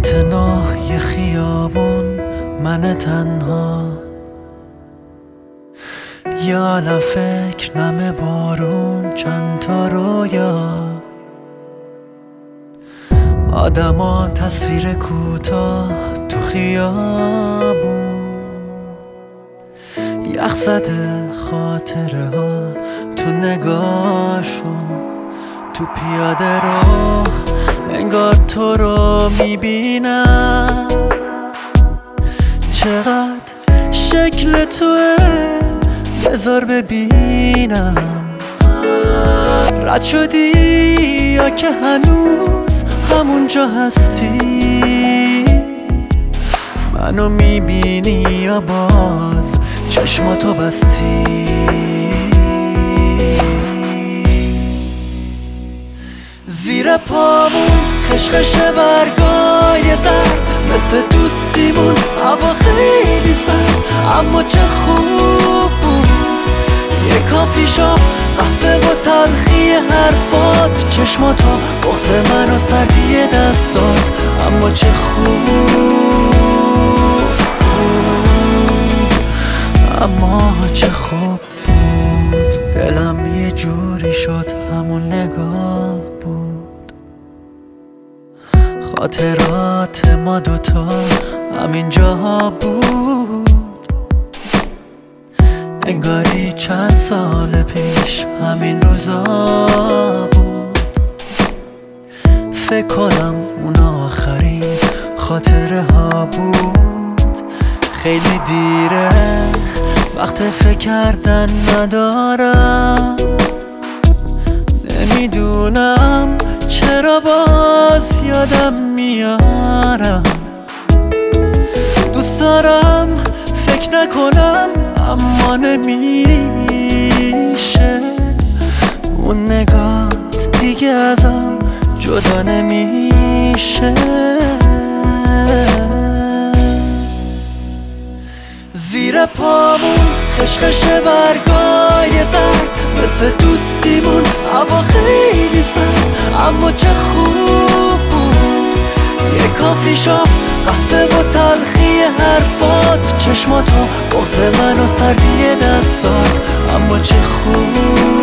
ساعت 9 یه خیابون، من تنها، یه عالم فکر، نم بارون، چند تا رویا، آدما، تصویر کوتاه تو خیابون، یخ زده خاطره ها تو نگاهشون، تو پیاده رو انگار تو رو میبینم، چقدر شکل توه بذار ببینم، رد شدی یا که هنوز همونجا هستی، منو میبینی یا باز چشماتو بستی، زیر پامون خشخش برگای زرد، مثل دوستیمون هوا خیلی سرد، اما چه خوب بود یه کافی شاپ، قهوه و تلخی حرفات، چشماتو، بغض من و سردی دستات، اما چه خوب بود، اما چه خوب بود، دلم یه جوری شد همون نگاه بود، خاطرات ما دوتا همین جاها بود، انگاری چند سال پیش همین روزا بود، فکر کنم اون آخرین خاطره ها بود، خیلی دیره وقت فکر کردن ندارم، نمیدونم چرا باز یادم میارم، دوست دارم فکر نکنم اما نمیشه، اون نگات دیگه ازم جدا نمیشه، زیر پامون خشخش برگای زرد، مثل دوستیمون هوا خیلی سرد، اما چه خوب بود یه کافی شاپ، قهوه و تلخی حرفات، چشماتو، بغض من و سردی دستات، اما چه خوب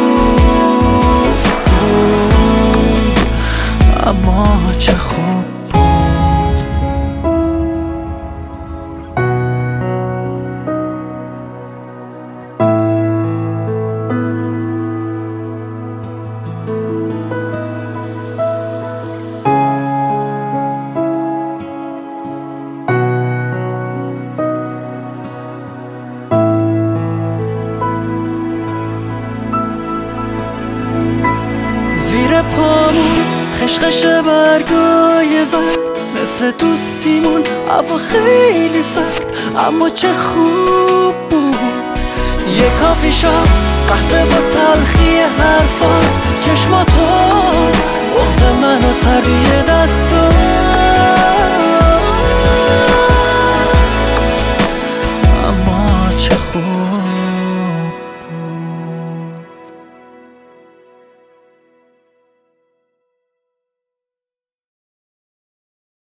بود، اما چه خوب بود. زیر پامون خشخش برگای زرد، مثل دوستیمون هوا خیلی سرد، اما چه خوب بود یه کافی شاپ، قهوه و تلخی حرفات، چشماتو، بغض من و سردی دستات.